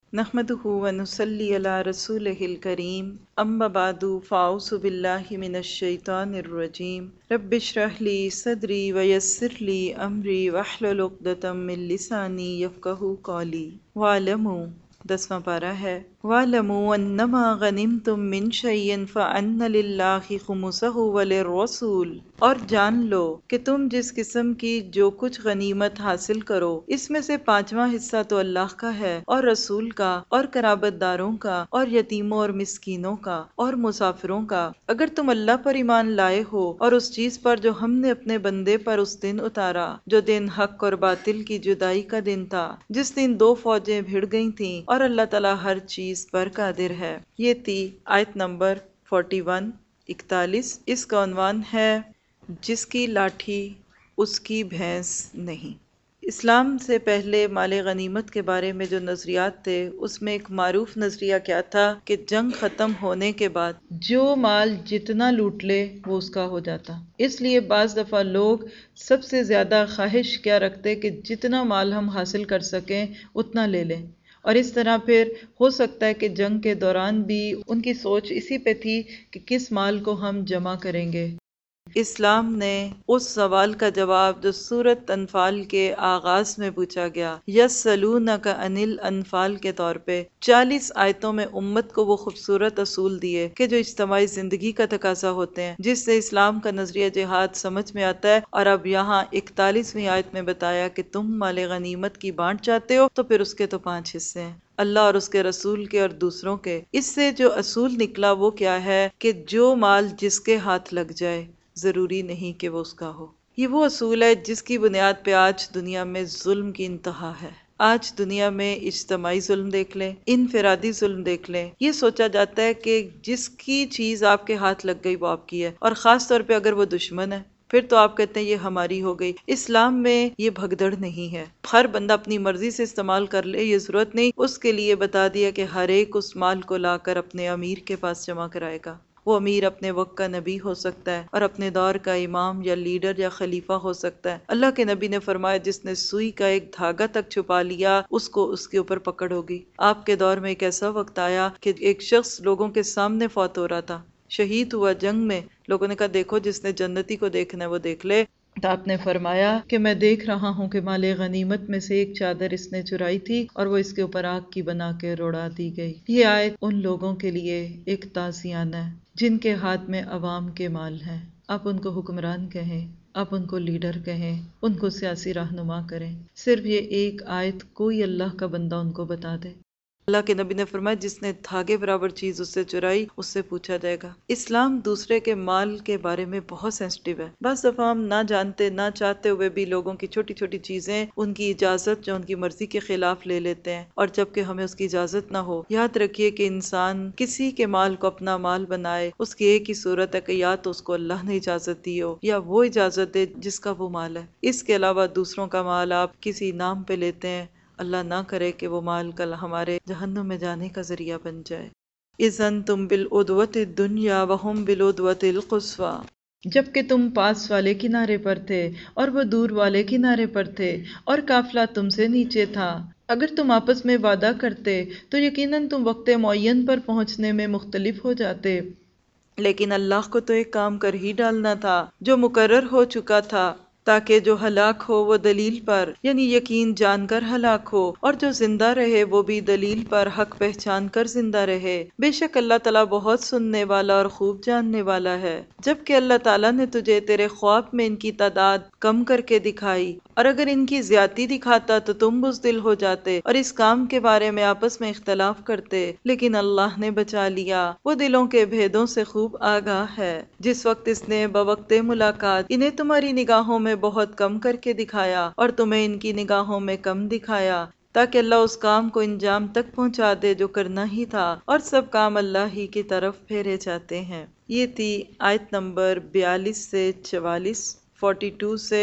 نحمده ونصلي على رسوله الكريم اما بعد فاعوذ بالله من الشیطان الرجیم رب اشرح لي صدری ويسر لي امری واحلل عقدۃ من لسانی یفقهوا قولی واعلموا 10واں پارہ ہے وَاعْلَمُوا أَنَّمَا غَنِمْتُم مِّن شَيْءٍ فَأَنَّ لِلَّهِ خُمُسَهُ وَلِلرَّسُولِ، اور جان لو کہ تم جس قسم کی جو کچھ غنیمت حاصل کرو اس میں سے 5واں حصہ تو اللہ کا ہے، اور رسول کا، اور قرابت داروں کا، اور یتیموں اور مسکینوں کا، اور مسافروں کا، اگر تم اللہ پر ایمان لائے ہو اور اس چیز پر جو ہم نے اپنے بندے پر اس دن اتارا، جو دن حق اور باطل کی جدائی کا دن تھا، جس دن دو فوجیں بھڑ گئی تھیں، اور اللہ تعالیٰ ہر چیز پر قادر ہے۔ یہ تھی آیت نمبر 41 41۔ اس کا عنوان ہے جس کی لاٹھی اس کی بھینس نہیں۔ اسلام سے پہلے مال غنیمت کے بارے میں جو نظریات تھے اس میں ایک معروف نظریہ کیا تھا کہ جنگ ختم ہونے کے بعد جو مال جتنا لوٹ لے وہ اس کا ہو جاتا۔ اس لیے بعض دفعہ لوگ سب سے زیادہ خواہش کیا رکھتے کہ جتنا مال ہم حاصل کر سکیں اتنا لے لیں، اور اس طرح پھر ہو سکتا ہے کہ جنگ کے دوران بھی ان کی سوچ اسی پہ تھی کہ کس مال کو ہم جمع کریں گے۔ اسلام نے اس سوال کا جواب جو سورۃ انفال کے آغاز میں پوچھا گیا، یسألونک عن الانفال کے طور پہ 40 آیتوں میں امت کو وہ خوبصورت اصول دیے کہ جو اجتماعی زندگی کا تقاضا ہوتے ہیں، جس سے اسلام کا نظریہ جہاد سمجھ میں آتا ہے۔ اور اب یہاں 41ویں آیت میں بتایا کہ تم مال غنیمت کی بانٹ چاہتے ہو تو پھر اس کے تو 5 حصے ہیں، اللہ اور اس کے رسول کے اور دوسروں کے۔ اس سے جو اصول نکلا وہ کیا ہے کہ جو مال جس کے ہاتھ لگ جائے ضروری نہیں کہ وہ اس کا ہو۔ یہ وہ اصول ہے جس کی بنیاد پہ آج دنیا میں ظلم کی انتہا ہے۔ آج دنیا میں اجتماعی ظلم دیکھ لیں، انفرادی ظلم دیکھ لیں، یہ سوچا جاتا ہے کہ جس کی چیز آپ کے ہاتھ لگ گئی وہ آپ کی ہے، اور خاص طور پہ اگر وہ دشمن ہے پھر تو آپ کہتے ہیں یہ ہماری ہو گئی۔ اسلام میں یہ بھگدڑ نہیں ہے، ہر بندہ اپنی مرضی سے استعمال کر لے، یہ ضرورت نہیں۔ اس کے لیے بتا دیا کہ ہر ایک اس مال کو لا کر اپنے امیر کے پاس جمع کرائے گا۔ وہ امیر اپنے وقت کا نبی ہو سکتا ہے اور اپنے دور کا امام یا لیڈر یا خلیفہ ہو سکتا ہے۔ اللہ کے نبی نے فرمایا جس نے سوئی کا ایک دھاگا تک چھپا لیا اس کو اس کے اوپر پکڑ ہوگی۔ آپ کے دور میں ایک ایسا وقت آیا کہ ایک شخص لوگوں کے سامنے فوت ہو رہا تھا، شہید ہوا جنگ میں۔ لوگوں نے کہا دیکھو جس نے جنتی کو دیکھنا ہے وہ دیکھ لے۔ تو آپ نے فرمایا کہ میں دیکھ رہا ہوں کہ مال غنیمت میں سے ایک چادر اس نے چرائی تھی اور وہ اس کے اوپر آگ کی بنا کے روڑا دی گئی۔ یہ آیت ان لوگوں کے لیے ایک تعزیانہ ہے جن کے ہاتھ میں عوام کے مال ہیں۔ آپ ان کو حکمران کہیں، آپ ان کو لیڈر کہیں، ان کو سیاسی رہنما کریں، صرف یہ ایک آیت کوئی اللہ کا بندہ ان کو بتا دے۔ اللہ کے نبی نے فرمایا جس نے دھاگے برابر چیز اس سے چرائی اس سے پوچھا جائے گا۔ اسلام دوسرے کے مال کے بارے میں بہت سینسٹیو ہے۔ بعض دفعہ ہم نہ جانتے نہ چاہتے ہوئے بھی لوگوں کی چھوٹی چھوٹی چیزیں ان کی اجازت جو ان کی مرضی کے خلاف لے لیتے ہیں، اور جبکہ ہمیں اس کی اجازت نہ ہو۔ یاد رکھیے کہ انسان کسی کے مال کو اپنا مال بنائے اس کی ایک ہی صورت ہے کہ یا تو اس کو اللہ نے اجازت دی ہو یا وہ اجازت دے جس کا وہ مال ہے۔ اس کے علاوہ دوسروں کا مال آپ کسی نام پہ لیتے ہیں، اللہ نہ کرے کہ وہ مال کل ہمارے جہنم میں جانے کا ذریعہ بن جائے۔ اذن تم بالعدوۃ الدنیا وہم بالعدوۃ القصویٰ، جبکہ تم پاس والے کنارے پر تھے اور وہ دور والے کنارے پر تھے، اور قافلہ تم سے نیچے تھا۔ اگر تم آپس میں وعدہ کرتے تو یقیناً تم وقت معین پر پہنچنے میں مختلف ہو جاتے، لیکن اللہ کو تو ایک کام کر ہی ڈالنا تھا جو مقرر ہو چکا تھا، تاکہ جو ہلاک ہو وہ دلیل پر یعنی یقین جان کر ہلاک ہو، اور جو زندہ رہے وہ بھی دلیل پر حق پہچان کر زندہ رہے۔ بے شک اللہ تعالیٰ بہت سننے والا اور خوب جاننے والا ہے۔ جبکہ اللہ تعالیٰ نے تجھے تیرے خواب میں ان کی تعداد کم کر کے دکھائی، اور اگر ان کی زیادتی دکھاتا تو تم بزدل ہو جاتے اور اس کام کے بارے میں آپس میں اختلاف کرتے، لیکن اللہ نے بچا لیا، وہ دلوں کے بھیدوں سے خوب آگاہ ہے۔ جس وقت اس نے بوقت ملاقات انہیں تمہاری نگاہوں میں بہت کم کر کے دکھایا اور تمہیں ان کی نگاہوں میں کم دکھایا، تاکہ اللہ اس کام کو انجام تک پہنچا دے جو کرنا ہی تھا، اور سب کام اللہ ہی کی طرف پھیرے جاتے ہیں۔ یہ تھی آیت نمبر 42 سے 44، 42 سے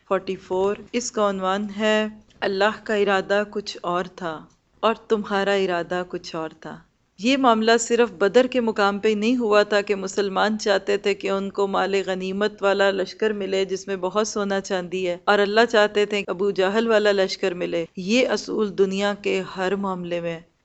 44۔ اس کا عنوان ہے اللہ کا ارادہ کچھ اور تھا اور تمہارا ارادہ کچھ اور تھا۔ یہ معاملہ صرف بدر کے مقام پہ ہی نہیں ہوا تھا کہ مسلمان چاہتے تھے کہ ان کو مال غنیمت والا لشکر ملے جس میں بہت سونا چاندی ہے، اور اللہ چاہتے تھے کہ ابو جہل والا لشکر ملے۔ یہ اصول دنیا کے ہر معاملے میں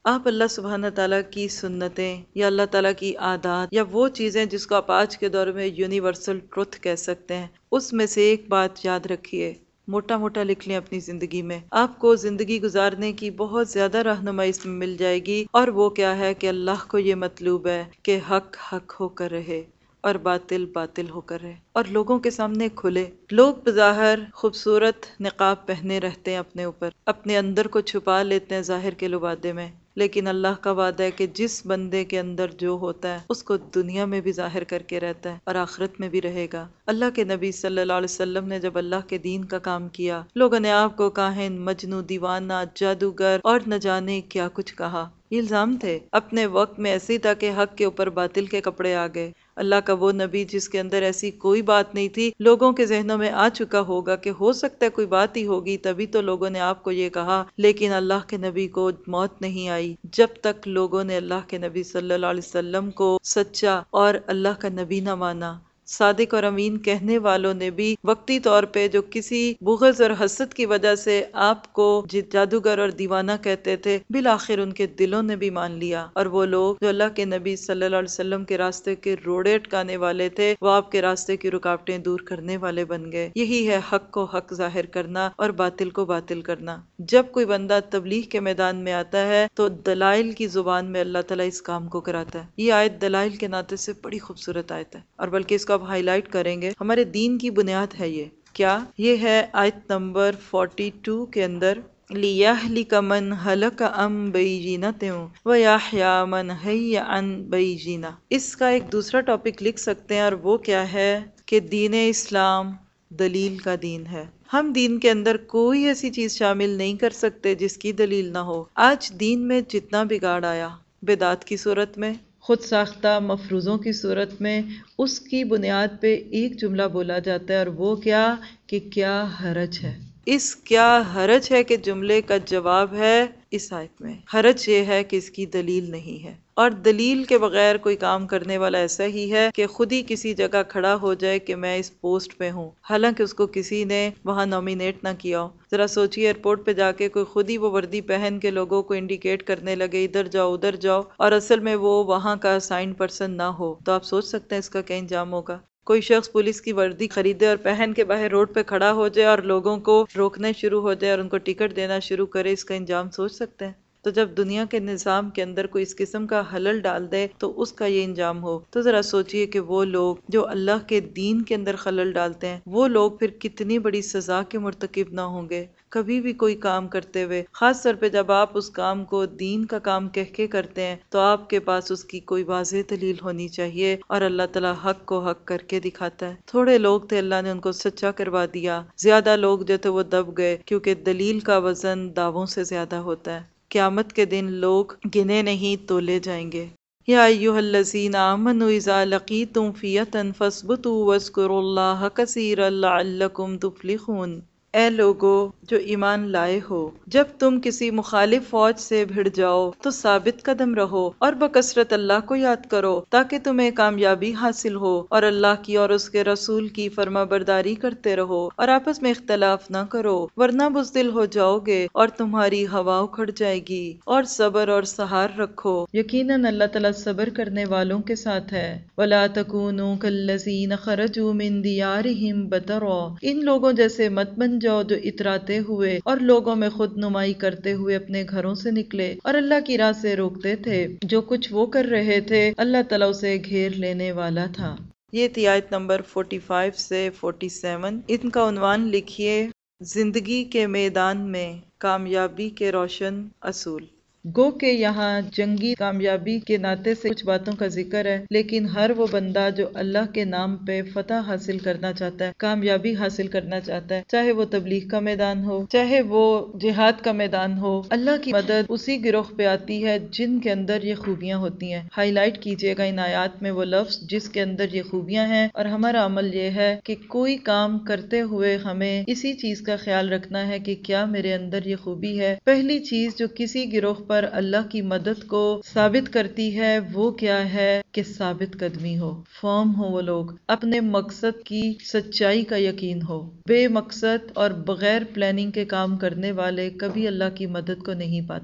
آپ اللہ سبحانہ تعالیٰ کی سنتیں یا اللہ تعالیٰ کی عادات یا وہ چیزیں جس کو آپ آج کے دور میں یونیورسل ٹروتھ کہہ سکتے ہیں، اس میں سے ایک بات یاد رکھیے، موٹا موٹا لکھ لیں اپنی زندگی میں، آپ کو زندگی گزارنے کی بہت زیادہ رہنمائی اس میں مل جائے گی۔ اور وہ کیا ہے کہ اللہ کو یہ مطلوب ہے کہ حق حق ہو کر رہے اور باطل باطل ہو کر رہے اور لوگوں کے سامنے کھلے۔ لوگ بظاہر خوبصورت نقاب پہنے رہتے ہیں اپنے اوپر، اپنے اندر کو چھپا لیتے ہیں ظاہر کے لبادے میں، لیکن اللہ کا وعدہ ہے کہ جس بندے کے اندر جو ہوتا ہے اس کو دنیا میں بھی ظاہر کر کے رہتا ہے اور آخرت میں بھی رہے گا۔ اللہ کے نبی صلی اللہ علیہ وسلم نے جب اللہ کے دین کا کام کیا، لوگوں نے آپ کو کاہن، مجنوں، دیوانہ، جادوگر اور نہ جانے کیا کچھ کہا۔ یہ الزام تھے، اپنے وقت میں ایسے ہی تھا کہ حق کے اوپر باطل کے کپڑے آ گئے۔ اللہ کا وہ نبی جس کے اندر ایسی کوئی بات نہیں تھی، لوگوں کے ذہنوں میں آ چکا ہوگا کہ ہو سکتا ہے کوئی بات ہی ہوگی، تبھی تو لوگوں نے آپ کو یہ کہا، لیکن اللہ کے نبی کو موت نہیں آئی جب تک لوگوں نے اللہ کے نبی صلی اللہ علیہ وسلم کو سچا اور اللہ کا نبی نہ مانا۔ صادق اور امین کہنے والوں نے بھی وقتی طور پہ جو کسی بغض اور حسد کی وجہ سے آپ کو جادوگر اور دیوانہ کہتے تھے، بالآخر ان کے دلوں نے بھی مان لیا، اور وہ لوگ جو اللہ کے نبی صلی اللہ علیہ وسلم کے راستے کے روڑے اٹکانے والے تھے، وہ آپ کے راستے کی رکاوٹیں دور کرنے والے بن گئے۔ یہی ہے حق کو حق ظاہر کرنا اور باطل کو باطل کرنا۔ جب کوئی بندہ تبلیغ کے میدان میں آتا ہے تو دلائل کی زبان میں اللہ تعالیٰ اس کام کو کراتا ہے۔ یہ آیت دلائل کے ناطے سے بڑی خوبصورت آیت ہے، اور بلکہ اس کو آپ ہائی لائٹ کریں گے، ہمارے دین کی بنیاد ہے یہ کیا؟ یہ ہے آیت نمبر 42 کے اندر، لِيَهْلِكَ مَنْ هَلَكَ عَنْ بَيِّنَةٍ وَيَحْيَىٰ مَنْ حَيَّ عَنْ بَيِّنَةٍ۔ اس کا ایک دوسرا ٹاپک لکھ سکتے ہیں، اور وہ کیا ہے کہ دین اسلام دلیل کا دین ہے۔ ہم دین کے اندر کوئی ایسی چیز شامل نہیں کر سکتے جس کی دلیل نہ ہو۔ آج دین میں جتنا بگاڑ آیا، بدعت کی صورت میں، خود ساختہ مفروضوں کی صورت میں، اس کی بنیاد پہ ایک جملہ بولا جاتا ہے، اور وہ کیا کہ کیا حرج ہے۔ اس کیا حرج ہے کہ جملے کا جواب ہے اس آیت میں۔ حرج یہ ہے کہ اس کی دلیل نہیں ہے، اور دلیل کے بغیر کوئی کام کرنے والا ایسا ہی ہے کہ خود ہی کسی جگہ کھڑا ہو جائے کہ میں اس پوسٹ پہ ہوں، حالانکہ اس کو کسی نے وہاں نامینیٹ نہ کیا ہو۔ ذرا سوچیے، ایئرپورٹ پہ جا کے کوئی خود ہی وہ وردی پہن کے لوگوں کو انڈیکیٹ کرنے لگے ادھر جاؤ ادھر جاؤ، اور اصل میں وہ وہاں کا سائن پرسن نہ ہو، تو آپ سوچ سکتے ہیں اس کا کیا انجام ہوگا۔ کوئی شخص پولیس کی وردی خریدے اور پہن کے باہر روڈ پہ کھڑا ہو جائے اور لوگوں کو روکنے شروع ہو جائے اور ان کو ٹکٹ دینا شروع کرے، اس کا انجام سوچ سکتے ہیں؟ تو جب دنیا کے نظام کے اندر کوئی اس قسم کا خلل ڈال دے تو اس کا یہ انجام ہو، تو ذرا سوچئے کہ وہ لوگ جو اللہ کے دین کے اندر خلل ڈالتے ہیں، وہ لوگ پھر کتنی بڑی سزا کے مرتکب نہ ہوں گے۔ کبھی بھی کوئی کام کرتے ہوئے، خاص طور پہ جب آپ اس کام کو دین کا کام کہہ کے کرتے ہیں، تو آپ کے پاس اس کی کوئی واضح دلیل ہونی چاہیے، اور اللہ تعالیٰ حق کو حق کر کے دکھاتا ہے۔ تھوڑے لوگ تھے، اللہ نے ان کو سچا کروا دیا، زیادہ لوگ جو تھے وہ دب گئے، کیونکہ دلیل کا وزن دعووں سے زیادہ ہوتا ہے۔ قیامت کے دن لوگ گنے نہیں تولے جائیں گے۔ یا ایھا الذین آمنوا اذا لقیتم فئۃ فاثبتوا واذکروا اللہ کثیرا لعلکم تفلحون۔ اے لوگو جو ایمان لائے ہو، جب تم کسی مخالف فوج سے بھڑ جاؤ تو ثابت قدم رہو اور بکثرت اللہ کو یاد کرو تاکہ تمہیں کامیابی حاصل ہو، اور اللہ کی اور اس کے رسول کی فرما برداری کرتے رہو اور آپس میں اختلاف نہ کرو، ورنہ بزدل ہو جاؤ گے اور تمہاری ہوا اکھڑ جائے گی۔ اور صبر اور سہار رکھو، یقیناً اللہ تعالیٰ صبر کرنے والوں کے ساتھ ہے۔ وَلَا تَكُونُوا كَالَّذِينَ خَرَجُوا مِن دِيَارِهِمْ بَطَرًا۔ ان لوگوں جیسے مت بن جاؤ جو اتراتے ہوئے اور لوگوں میں خود نمائی کرتے ہوئے اپنے گھروں سے نکلے اور اللہ کی راہ سے روکتے تھے۔ جو کچھ وہ کر رہے تھے اللہ تعالیٰ اسے گھیر لینے والا تھا۔ یہ تھی آیت نمبر 45 سے 47۔ ان کا عنوان لکھیے، زندگی کے میدان میں کامیابی کے روشن اصول۔ گو کہ یہاں جنگی کامیابی کے ناطے سے کچھ باتوں کا ذکر ہے، لیکن ہر وہ بندہ جو اللہ کے نام پہ فتح حاصل کرنا چاہتا ہے، کامیابی حاصل کرنا چاہتا ہے، چاہے وہ تبلیغ کا میدان ہو، چاہے وہ جہاد کا میدان ہو، اللہ کی مدد اسی گروہ پہ آتی ہے جن کے اندر یہ خوبیاں ہوتی ہیں۔ ہائی لائٹ کیجئے گا ان آیات میں وہ لفظ جس کے اندر یہ خوبیاں ہیں، اور ہمارا عمل یہ ہے کہ کوئی کام کرتے ہوئے ہمیں اسی چیز کا خیال رکھنا ہے کہ کیا میرے اندر یہ خوبی ہے۔ پہلی چیز جو کسی گروہ پر اللہ کی مدد کو ثابت کرتی ہے وہ کیا ہے کہ ثابت قدمی ہو، فرم ہو، وہ لوگ اپنے مقصد کی سچائی کا یقین ہو۔ بے مقصد اور بغیر پلاننگ کے کام کرنے والے کبھی اللہ کی مدد کو نہیں پاتے۔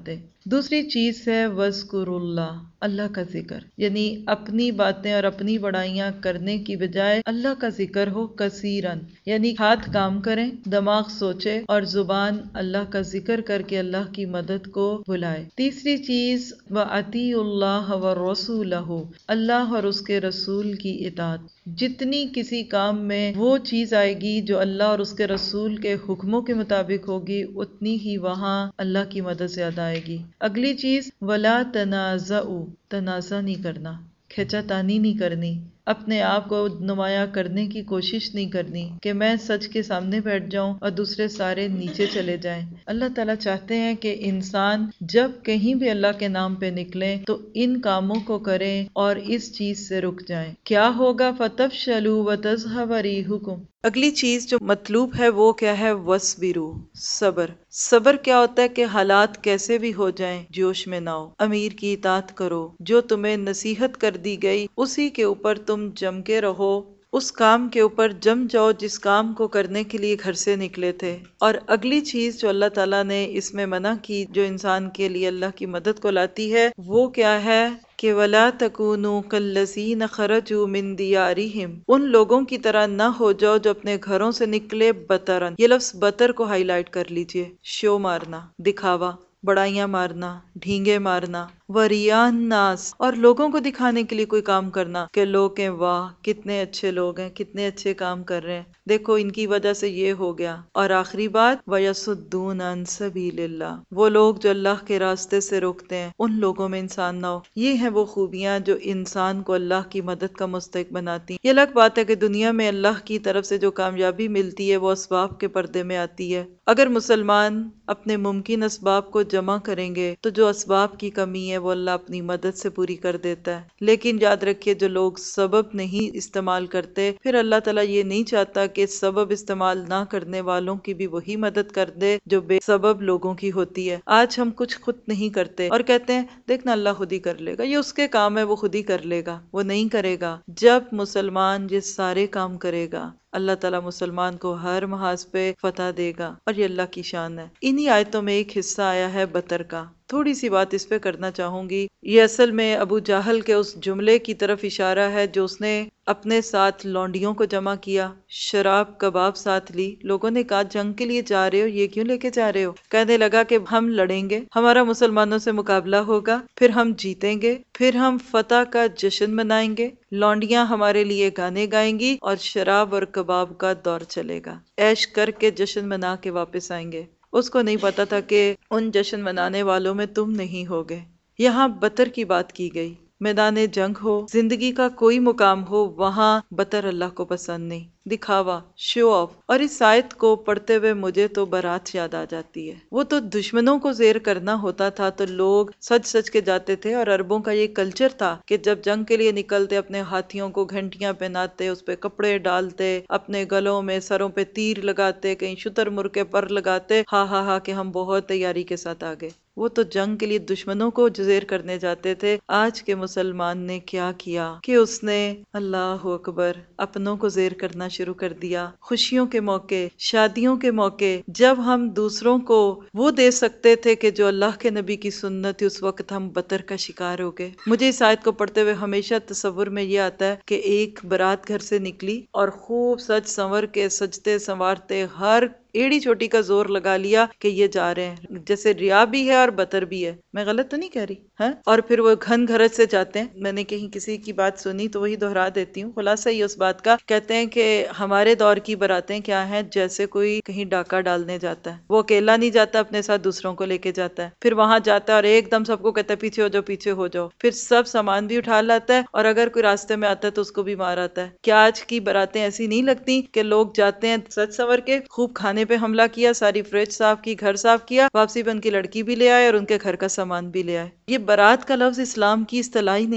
دوسری چیز ہے وذکر اللہ، اللہ کا ذکر، یعنی اپنی باتیں اور اپنی بڑائیاں کرنے کی بجائے اللہ کا ذکر ہو کثیرن، یعنی ہاتھ کام کریں، دماغ سوچے اور زبان اللہ کا ذکر کر کے اللہ کی مدد کو بلائے۔ تیسری چیز وَأَطِیعُوا اللَّهَ وَرَسُولَهُ، اللہ اور اس کے رسول کی اطاعت۔ جتنی کسی کام میں وہ چیز آئے گی جو اللہ اور اس کے رسول کے حکموں کے مطابق ہوگی، اتنی ہی وہاں اللہ کی مدد زیادہ آئے گی۔ اگلی چیز وَلَا تَنَازَعُوا، تنازع نہیں کرنا، کھینچا تانی نہیں کرنی، اپنے آپ کو نمایاں کرنے کی کوشش نہیں کرنی کہ میں سچ کے سامنے بیٹھ جاؤں اور دوسرے سارے نیچے چلے جائیں۔ اللہ تعالیٰ چاہتے ہیں کہ انسان جب کہیں بھی اللہ کے نام پہ نکلیں تو ان کاموں کو کریں اور اس چیز سے رک جائیں۔ کیا ہوگا؟ فَتَفْشَلُوا وَتَذْهَبَ رِيحُكُمْ۔ اگلی چیز جو مطلوب ہے وہ کیا ہے؟ وَاصْبِرُوا، صبر۔ صبر کیا ہوتا ہے کہ حالات کیسے بھی ہو جائیں جوش میں نہ ہو، امیر کی اطاعت کرو، جو تمہیں نصیحت کر دی گئی اسی کے اوپر تم جم کے رہو، اس کام کے اوپر جم جاؤ جس کام کو کرنے کے لیے گھر سے نکلے تھے۔ اور اگلی چیز جو اللہ تعالیٰ نے اس میں منع کی جو انسان کے لیے اللہ کی مدد کو لاتی ہے وہ کیا ہے کہ وَلَا تَكُونُوا كَالَّذِينَ خَرَجُوا مِن دِيَارِهِمْ، ان لوگوں کی طرح نہ ہو جاؤ جو اپنے گھروں سے نکلے بطرن۔ یہ لفظ بطر کو ہائی لائٹ کر لیجئے، شو مارنا، دکھاوا، بڑائیاں مارنا، ڈھینگے مارنا، وَرِيَاءَ النَّاسِ، اور لوگوں کو دکھانے کے لیے کوئی کام کرنا کہ لوگ کہیں واہ کتنے اچھے لوگ ہیں، کتنے اچھے کام کر رہے ہیں، دیکھو ان کی وجہ سے یہ ہو گیا۔ اور آخری بات وَيَصُدُّونَ عَن سَبِيلِ اللَّهِ، وہ لوگ جو اللہ کے راستے سے روکتے ہیں، ان لوگوں میں انسان نہ ہو۔ یہ ہیں وہ خوبیاں جو انسان کو اللہ کی مدد کا مستحق بناتی ہیں۔ یہ الگ بات ہے کہ دنیا میں اللہ کی طرف سے جو کامیابی ملتی ہے وہ اسباب کے پردے میں آتی ہے۔ اگر مسلمان اپنے ممکن اسباب کو جمع کریں گے تو جو اسباب کی کمی ہے وہ اللہ اپنی مدد سے پوری کر دیتا ہے۔ لیکن یاد رکھیے جو لوگ سبب نہیں استعمال کرتے، پھر اللہ تعالیٰ یہ نہیں چاہتا کہ سبب استعمال نہ کرنے والوں کی بھی وہی مدد کر دے جو بے سبب لوگوں کی ہوتی ہے۔ آج ہم کچھ خود نہیں کرتے اور کہتے ہیں دیکھنا اللہ خود ہی کر لے گا، یہ اس کے کام ہے وہ خود ہی کر لے گا۔ وہ نہیں کرے گا۔ جب مسلمان یہ سارے کام کرے گا اللہ تعالیٰ مسلمان کو ہر محاذ پہ فتح دے گا، اور یہ اللہ کی شان ہے۔ انہی آیتوں میں ایک حصہ آیا ہے بطر کا، تھوڑی سی بات اس پہ کرنا چاہوں گی۔ یہ اصل میں ابو جہل کے اس جملے کی طرف اشارہ ہے جو اس نے اپنے ساتھ لونڈیوں کو جمع کیا، شراب کباب ساتھ لی۔ لوگوں نے کہا جنگ کے لیے جا رہے ہو، یہ کیوں لے کے جا رہے ہو؟ کہنے لگا کہ ہم لڑیں گے، ہمارا مسلمانوں سے مقابلہ ہوگا، پھر ہم جیتیں گے، پھر ہم فتح کا جشن منائیں گے، لونڈیاں ہمارے لیے گانے گائیں گی اور شراب اور کباب کا دور چلے گا، عیش کر کے جشن منا کے واپس آئیں گے۔ اس کو نہیں پتا تھا کہ ان جشن منانے والوں میں تم نہیں ہوگے۔ یہاں بطر کی بات کی گئی۔ میدان جنگ ہو، زندگی کا کوئی مقام ہو، وہاں بطر اللہ کو پسند نہیں، دکھاوا، شو آف۔ اور اس آیت کو پڑھتے ہوئے مجھے تو بارات یاد آ جاتی ہے۔ وہ تو دشمنوں کو زیر کرنا ہوتا تھا تو لوگ سج سج کے جاتے تھے، اور عربوں کا یہ کلچر تھا کہ جب جنگ کے لیے نکلتے اپنے ہاتھیوں کو گھنٹیاں پہناتے، اس پہ کپڑے ڈالتے، اپنے گلوں میں سروں پہ تیر لگاتے، کہیں شتر مر کے پر لگاتے، ہاں ہاں ہاں کہ ہم بہت تیاری کے ساتھ آگے۔ وہ تو جنگ کے لیے دشمنوں کو زیر کرنے جاتے تھے۔ آج کے مسلمان نے کیا کیا کہ اس نے اللہ اکبر اپنوں کو زیر کرنا شروع کر دیا۔ خوشیوں کے موقع، شادیوں کے موقع، جب ہم دوسروں کو وہ دے سکتے تھے کہ جو اللہ کے نبی کی سنت تھی، اس وقت ہم بطر کا شکار ہو گئے۔ مجھے اس آیت کو پڑھتے ہوئے ہمیشہ تصور میں یہ آتا ہے کہ ایک بارات گھر سے نکلی اور خوب سج سنور کے سجتے سنوارتے ہر ایڑی چوٹی کا زور لگا لیا کہ یہ جا رہے ہیں، جیسے ریا بھی ہے اور بطر بھی ہے۔ میں غلط تو نہیں کہہ رہی ہے؟ اور پھر وہ گھن گھرج سے جاتے ہیں۔ میں نے کہیں کسی کی بات سنی تو وہی دہرا دیتی ہوں، خلاصہ یہ اس بات کا، کہتے ہیں کہ ہمارے دور کی باراتیں کیا ہیں، جیسے کوئی کہیں ڈاکہ ڈالنے جاتا ہے، وہ اکیلا نہیں جاتا، اپنے ساتھ دوسروں کو لے کے جاتا ہے، پھر وہاں جاتا ہے اور ایک دم سب کو کہتا ہے پیچھے ہو جاؤ پیچھے ہو جاؤ، پھر سب سامان بھی اٹھا لاتا ہے، اور اگر کوئی راستے میں آتا ہے تو اس کو بھی مار آتا ہے۔ کیا آج کی باراتیں ایسی نہیں لگتی کہ لوگ جاتے ہیں سج سنور کے، خوب کھانے پہ حملہ کیا، ساری فریج صاف کی، گھر صاف کیا، واپسی پہ ان کی لڑکی بھی لے آئے اور ان کے گھر کا سامان بھی لے آئے۔ یہ بارات کا لفظ اسلام کی اصطلاح ہی نہیں ہے،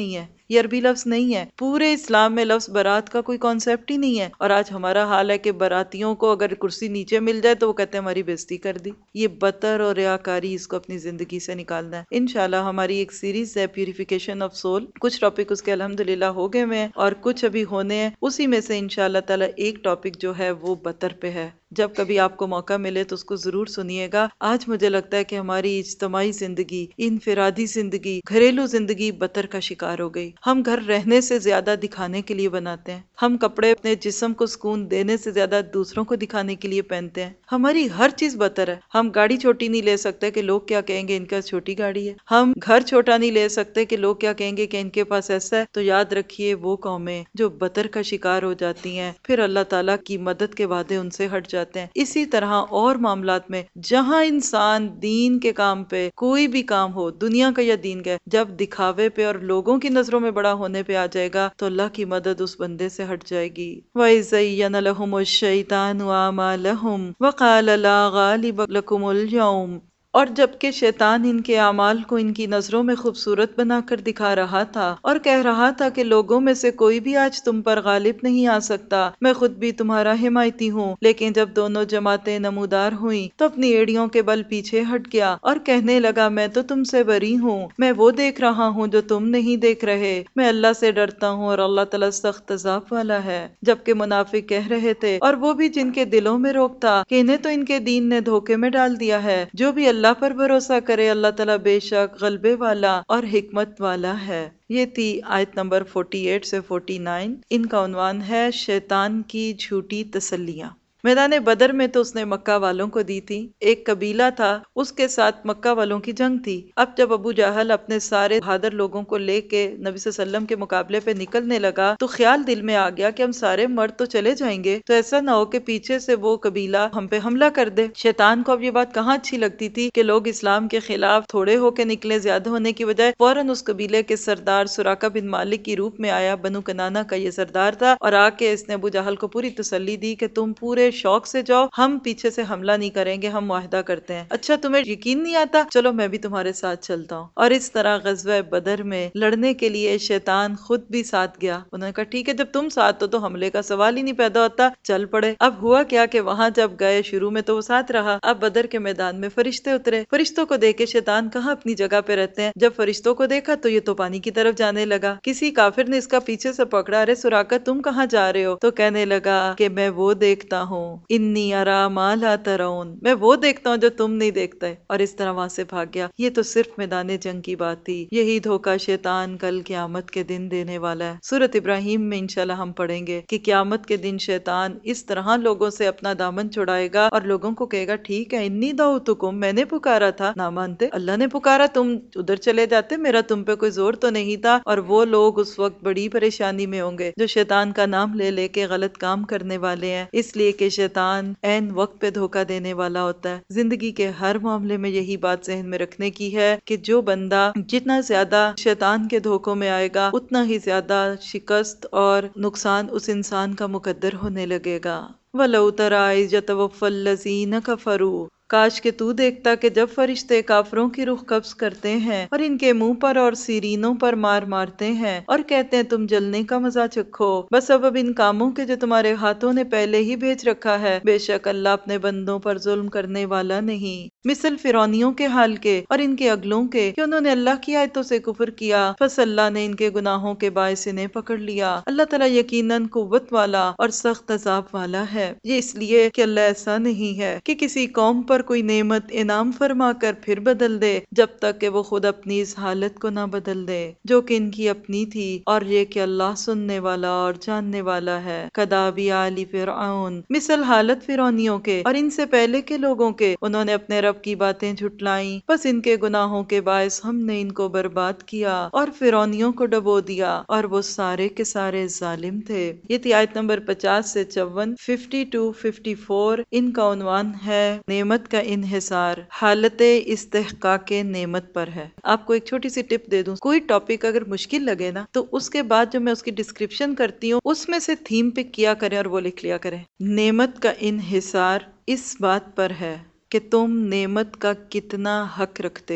یہ عربی لفظ نہیں ہے، پورے اسلام میں لفظ برات کا کوئی کانسیپٹ ہی نہیں ہے، اور آج ہمارا حال ہے کہ براتیوں کو اگر کرسی نیچے مل جائے تو وہ کہتے ہیں ہماری بےزتی کر دی۔ یہ بطر اور ریاکاری اس کو اپنی زندگی سے نکالنا ہے۔ انشاءاللہ ہماری ایک سیریز ہے پیوریفیکیشن آف سول، کچھ ٹاپک اس کے الحمدللہ ہو گئے ہوئے ہیں اور کچھ ابھی ہونے ہیں، اسی میں سے انشاءاللہ تعالی ایک ٹاپک جو ہے وہ بطر پہ ہے۔ جب کبھی آپ کو موقع ملے تو اس کو ضرور سنیے گا۔ آج مجھے لگتا ہے کہ ہماری اجتماعی زندگی، انفرادی زندگی، گھریلو زندگی بطر کا شکار ہو گئی۔ ہم گھر رہنے سے زیادہ دکھانے کے لیے بناتے ہیں، ہم کپڑے اپنے جسم کو سکون دینے سے زیادہ دوسروں کو دکھانے کے لیے پہنتے ہیں، ہماری ہر چیز بطر ہے۔ ہم گاڑی چھوٹی نہیں لے سکتے کہ لوگ کیا کہیں گے ان کا چھوٹی گاڑی ہے، ہم گھر چھوٹا نہیں لے سکتے کہ لوگ کیا کہیں گے کہ ان کے پاس ایسا ہے۔ تو یاد رکھیے وہ قومیں جو بطر کا شکار ہو جاتی ہیں پھر اللہ تعالیٰ کی مدد کے وعدے ان سے ہٹ جاتے ہیں۔ اسی طرح اور معاملات میں جہاں انسان دین کے کام پہ، کوئی بھی کام ہو دنیا کا یا دین کا، جب دکھاوے پہ اور لوگوں کی نظروں میں بڑا ہونے پہ آ جائے گا تو اللہ کی مدد اس بندے سے ہٹ جائے گی۔ وَإِزَيَّنَ لَهُمُ الشَّيْطَانُ أَعْمَالَهُمْ وَقَالَ لَا غَالِبَ لَكُمُ الْيَوْمَ، اور جبکہ شیطان ان کے اعمال کو ان کی نظروں میں خوبصورت بنا کر دکھا رہا تھا اور کہہ رہا تھا کہ لوگوں میں سے کوئی بھی آج تم پر غالب نہیں آ سکتا، میں خود بھی تمہارا حمایتی ہوں، لیکن جب دونوں جماعتیں نمودار ہوئیں تو اپنی ایڑیوں کے بل پیچھے ہٹ گیا اور کہنے لگا میں تو تم سے بری ہوں، میں وہ دیکھ رہا ہوں جو تم نہیں دیکھ رہے، میں اللہ سے ڈرتا ہوں اور اللہ تعالیٰ سخت عذاب والا ہے۔ جبکہ منافق کہہ رہے تھے، اور وہ بھی جن کے دلوں میں روک تھا، کہ انہیں تو ان کے دین نے دھوکے میں ڈال دیا ہے، جو بھی اللہ پر بھروسہ کرے اللہ تعالیٰ بے شک غلبے والا اور حکمت والا ہے۔ یہ تھی آیت نمبر 48 سے 49۔ ان کا عنوان ہے شیطان کی جھوٹی تسلیاں۔ میدان بدر میں تو اس نے مکہ والوں کو دی تھی، ایک قبیلہ تھا اس کے ساتھ مکہ والوں کی جنگ تھی۔ اب جب ابو جہل اپنے سارے بہادر لوگوں کو لے کے نبی صلی اللہ علیہ وسلم کے مقابلے پہ نکلنے لگا تو خیال دل میں آ گیا کہ ہم سارے مرد تو چلے جائیں گے تو ایسا نہ ہو کہ پیچھے سے وہ قبیلہ ہم پہ حملہ کر دے۔ شیطان کو اب یہ بات کہاں اچھی لگتی تھی کہ لوگ اسلام کے خلاف تھوڑے ہو کے نکلے زیادہ ہونے کی بجائے، فوراً اس قبیلے کے سردار سراقہ بن مالک کی روپ میں آیا، بنو کنانہ کا یہ سردار تھا، اور آ کے اس نے ابو جہل کو پوری تسلی دی کہ تم پورے شوق سے جاؤ، ہم پیچھے سے حملہ نہیں کریں گے، ہم معاہدہ کرتے ہیں۔ اچھا تمہیں یقین نہیں آتا، چلو میں بھی تمہارے ساتھ چلتا ہوں۔ اور اس طرح غزوہ بدر میں لڑنے کے لیے شیطان خود بھی ساتھ گیا۔ انہوں نے کہا ٹھیک ہے جب تم ساتھ ہو تو حملے کا سوال ہی نہیں پیدا ہوتا، چل پڑے۔ اب ہوا کیا کہ وہاں جب گئے شروع میں تو وہ ساتھ رہا، اب بدر کے میدان میں فرشتے اترے، فرشتوں کو دیکھ کے شیطان کہاں اپنی جگہ پہ رہتے ہیں، جب فرشتوں کو دیکھا تو یہ تو پانی کی طرف جانے لگا۔ کسی کافر نے اس کا پیچھے سے پکڑا، ارے سراقہ تم کہاں جا رہے ہو؟ تو کہنے لگا کہ میں وہ دیکھتا ہوں، انی ارا ما لا ترون، میں وہ دیکھتا ہوں جو تم نہیں دیکھتے، اور اس طرح وہاں سے بھاگ گیا۔ یہ تو صرف میدان جنگ کی بات تھی، یہی دھوکہ شیطان کل قیامت کے دن دینے والا ہے۔ سورۃ ابراہیم میں انشاءاللہ ہم پڑھیں گے کہ قیامت کے دن شیطان اس طرح لوگوں سے اپنا دامن چھڑائے گا اور لوگوں کو کہے گا ٹھیک ہے انی دعوتکم، میں نے پکارا تھا، نہ مانتے، اللہ نے پکارا تم ادھر چلے جاتے، میرا تم پہ کوئی زور تو نہیں تھا۔ اور وہ لوگ اس وقت بڑی پریشانی میں ہوں گے جو شیطان کا نام لے لے کے غلط کام کرنے والے ہیں، اس لیے کہ شیطان عین وقت پہ دھوکہ دینے والا ہوتا ہے۔ زندگی کے ہر معاملے میں یہی بات ذہن میں رکھنے کی ہے کہ جو بندہ جتنا زیادہ شیطان کے دھوکوں میں آئے گا اتنا ہی زیادہ شکست اور نقصان اس انسان کا مقدر ہونے لگے گا۔ وَلَوْ تَرَىٰ إِذْ يَتَوَفَّى الَّذِينَ كَفَرُوا، کاش کہ تو دیکھتا کہ جب فرشتے کافروں کی روح قبض کرتے ہیں اور ان کے منہ پر اور سیرینوں پر مار مارتے ہیں اور کہتے ہیں تم جلنے کا مزہ چکھو، بس اب ان کاموں کے جو تمہارے ہاتھوں نے پہلے ہی بھیج رکھا ہے، بے شک اللہ اپنے بندوں پر ظلم کرنے والا نہیں۔ مثل فرعونیوں کے حال کے اور ان کے اگلوں کے کہ انہوں نے اللہ کی آیتوں سے کفر کیا، پس اللہ نے ان کے گناہوں کے باعث انہیں پکڑ لیا۔ اللہ تعالیٰ یقیناً قوت والا اور سخت عذاب والا ہے۔ یہ اس لیے کہ اللہ ایسا نہیں ہے کہ کسی قوم پر کوئی نعمت انعام فرما کر پھر بدل دے جب تک کہ وہ خود اپنی اس حالت کو نہ بدل دے جو کہ ان کی اپنی تھی، اور یہ کہ اللہ سننے والا اور جاننے والا ہے۔ کدابی آل فرعون، مثل حالت فرعونیوں کے اور ان سے پہلے کے لوگوں کے، انہوں نے اپنے رب کی باتیں جھٹلائیں، بس ان کے گناہوں کے باعث ہم نے ان کو برباد کیا اور فرعونیوں کو ڈبو دیا، اور وہ سارے کے سارے ظالم تھے۔ یہ تھی آیت نمبر 50 سے 54، 52 54۔ ان کا عنوان ہے نعمت کا انحصار، حالت استحقاق نعمت پر ہے۔ آپ کو ایک چھوٹی سی ٹپ دے دوں، کوئی ٹاپک اگر مشکل لگے نا تو اس کے بعد جو میں اس کی ڈسکرپشن کرتی ہوں اس میں سے تھیم پک کیا کریں اور وہ لکھ لیا کریں۔ نعمت کا انحصار اس بات پر ہے کہ تم نعمت کا کتنا حق رکھتے ہو۔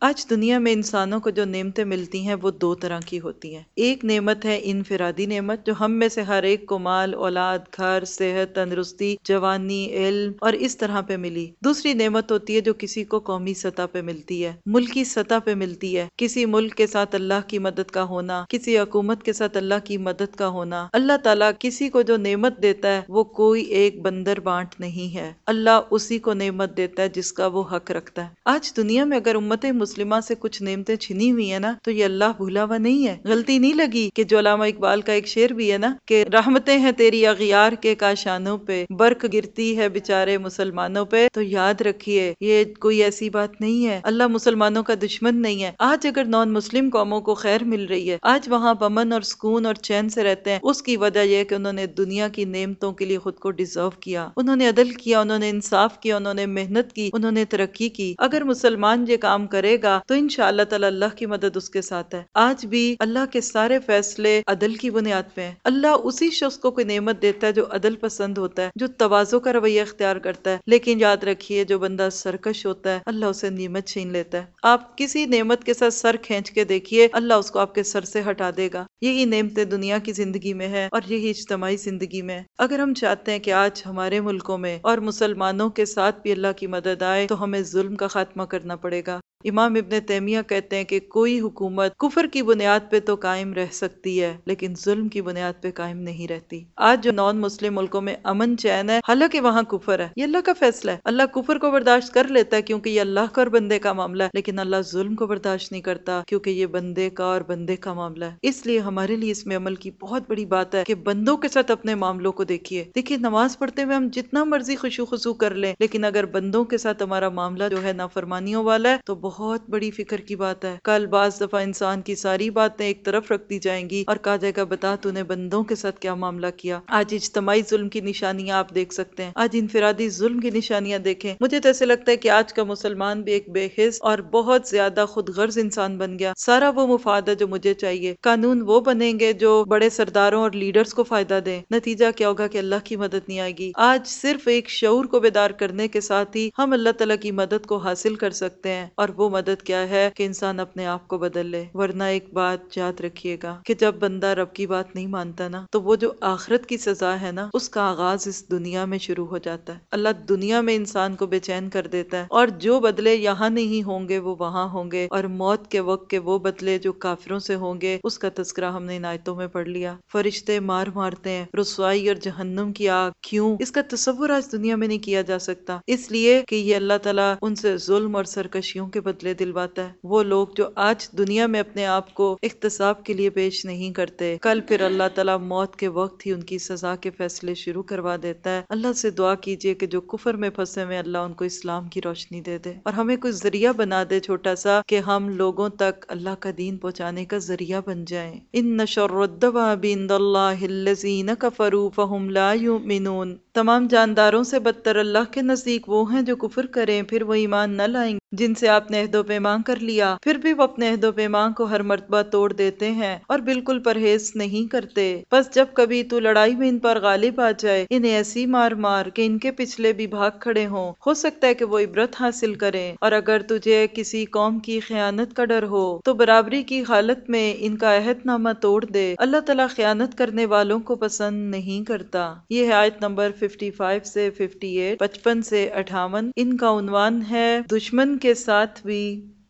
آج دنیا میں انسانوں کو جو نعمتیں ملتی ہیں وہ دو طرح کی ہوتی ہیں. ایک نعمت ہے انفرادی نعمت جو ہم میں سے ہر ایک کو مال، اولاد، گھر، صحت، تندرستی، جوانی، علم اور اس طرح پہ ملی. دوسری نعمت ہوتی ہے جو کسی کو قومی سطح پہ ملتی ہے، ملکی سطح پہ ملتی ہے. کسی ملک کے ساتھ اللہ کی مدد کا ہونا، کسی حکومت کے ساتھ اللہ کی مدد کا ہونا. اللہ تعالیٰ کسی کو جو نعمت دیتا ہے وہ کوئی ایک بندر بانٹ نہیں ہے. اللہ اسی کو نعمت دیتا ہے جس کا وہ حق رکھتا ہے. آج دنیا میں اگر امت مسلمہ سے کچھ نعمتیں چھنی ہوئی ہیں نا تو یہ اللہ بھولا ہوا نہیں ہے. غلطی نہیں لگی کہ جو علامہ اقبال کا ایک شعر بھی ہے نا کہ رحمتیں ہیں تیری اغیار کے کاشانوں پہ، برق گرتی ہے بیچارے مسلمانوں پہ. تو یاد رکھیے یہ کوئی ایسی بات نہیں ہے، اللہ مسلمانوں کا دشمن نہیں ہے. آج اگر نان مسلم قوموں کو خیر مل رہی ہے، آج وہاں امن اور سکون اور چین سے رہتے ہیں، اس کی وجہ یہ کہ انہوں نے دنیا کی نعمتوں کے لیے خود کو ڈیزرو کیا، انہوں نے عدل کیا، انہوں نے انصاف کیا، انہوں نے محنت کی، انہوں نے ترقی کی. اگر مسلمان یہ کام کرے گا تو انشاءاللہ تعالی اللہ کی مدد اس کے ساتھ ہے. آج بھی اللہ کے سارے فیصلے عدل کی بنیاد پہ ہیں. اللہ اسی شخص کو کوئی نعمت دیتا ہے جو عدل پسند ہوتا ہے، جو تواضع کا رویہ اختیار کرتا ہے. لیکن یاد رکھیے جو بندہ سرکش ہوتا ہے اللہ اسے نعمت چھین لیتا ہے. آپ کسی نعمت کے ساتھ سر کھینچ کے دیکھیے، اللہ اس کو آپ کے سر سے ہٹا دے گا. یہی نعمتیں دنیا کی زندگی میں ہے اور یہی اجتماعی زندگی میں ہے. اگر ہم چاہتے ہیں کہ آج ہمارے ملکوں میں اور مسلمانوں کے ساتھ بھی اللہ کی مدد آئے تو ہمیں ظلم کا خاتمہ کرنا پڑے گا. امام ابن تیمیہ کہتے ہیں کہ کوئی حکومت کفر کی بنیاد پہ تو قائم رہ سکتی ہے لیکن ظلم کی بنیاد پہ قائم نہیں رہتی. آج جو نان مسلم ملکوں میں امن چین ہے حالانکہ وہاں کفر ہے، یہ اللہ کا فیصلہ ہے. اللہ کفر کو برداشت کر لیتا ہے کیونکہ یہ اللہ کا اور بندے کا معاملہ ہے، لیکن اللہ ظلم کو برداشت نہیں کرتا کیونکہ یہ بندے کا اور بندے کا معاملہ ہے. اس لیے ہمارے لیے اس میں عمل کی بہت بڑی بات ہے کہ بندوں کے ساتھ اپنے معاملوں کو دیکھیے. نماز پڑھتے ہوئے ہم جتنا مرضی خشوع خضوع کر لیں لیکن اگر بندوں کے ساتھ ہمارا معاملہ جو ہے نافرمانیوں والا ہے تو بہت بڑی فکر کی بات ہے. کل بعض دفعہ انسان کی ساری باتیں ایک طرف رکھ دی جائیں گی اور کہا جائے گا بتا تو نے بندوں کے ساتھ کیا معاملہ کیا. آج اجتماعی ظلم کی نشانیاں آپ دیکھ سکتے ہیں، آج انفرادی ظلم کی نشانیاں دیکھیں. مجھے تو ایسے لگتا ہے کہ آج کا مسلمان بھی ایک بے حس اور بہت زیادہ خود غرض انسان بن گیا. سارا وہ مفاد ہے جو مجھے چاہیے، قانون وہ بنیں گے جو بڑے سرداروں اور لیڈرز کو فائدہ دیں. نتیجہ کیا ہوگا کہ اللہ کی مدد نہیں آئے گی. آج صرف ایک شعور کو بیدار کرنے کے ساتھ ہی ہم اللہ تعالیٰ کی مدد کو حاصل کر سکتے ہیں، اور وہ مدد کیا ہے کہ انسان اپنے آپ کو بدل لے. ورنہ ایک بات یاد رکھیے گا کہ جب بندہ رب کی بات نہیں مانتا نا تو وہ جو آخرت کی سزا ہے نا اس کا آغاز اس دنیا میں شروع ہو جاتا ہے. اللہ دنیا میں انسان کو بے چین کر دیتا ہے اور جو بدلے یہاں نہیں ہوں گے وہ وہاں ہوں گے، اور موت کے وقت کے وہ بدلے جو کافروں سے ہوں گے اس کا تذکرہ ہم نے ان آیتوں میں پڑھ لیا. فرشتے مار مارتے ہیں، رسوائی اور جہنم کی آگ. کیوں؟ اس کا تصور آج دنیا میں نہیں کیا جا سکتا، اس لیے کہ یہ اللہ تعالیٰ ان سے ظلم اور سرکشیوں کے بدلے دلواتا ہے. وہ لوگ جو آج دنیا میں اپنے آپ کو احتساب کے لیے پیش نہیں کرتے، کل پھر اللہ تعالیٰ موت کے وقت ہی ان کی سزا کے فیصلے شروع کروا دیتا ہے. اللہ سے دعا کیجئے کہ جو کفر میں پھنسے ہوئے اللہ ان کو اسلام کی روشنی دے دے اور ہمیں کوئی ذریعہ بنا دے چھوٹا سا کہ ہم لوگوں تک اللہ کا دین پہنچانے کا ذریعہ بن جائیں. ان شر الدواب عند اللہ الذین کفروا فہم لا یؤمنون. تمام جانداروں سے بدتر اللہ کے نزدیک وہ ہیں جو کفر کریں پھر وہ ایمان نہ لائیں گے جن سے آپ نے عہد و پیمان کر لیا، پھر بھی وہ اپنے عہد و پیمان کو ہر مرتبہ توڑ دیتے ہیں اور بالکل پرہیز نہیں کرتے. بس جب کبھی تو لڑائی میں ان پر غالب آ جائے انہیں ایسی مار مار کہ ان کے پچھلے بھی بھاگ کھڑے ہوں، ہو سکتا ہے کہ وہ عبرت حاصل کریں. اور اگر تجھے کسی قوم کی خیانت کا ڈر ہو تو برابری کی حالت میں ان کا عہد نامہ توڑ دے. اللہ تعالیٰ خیانت کرنے والوں کو پسند نہیں کرتا. یہ ہے آیت نمبر 55 سے 58، 55 سے 58. ان کا عنوان ہے دشمن کے ساتھ بھی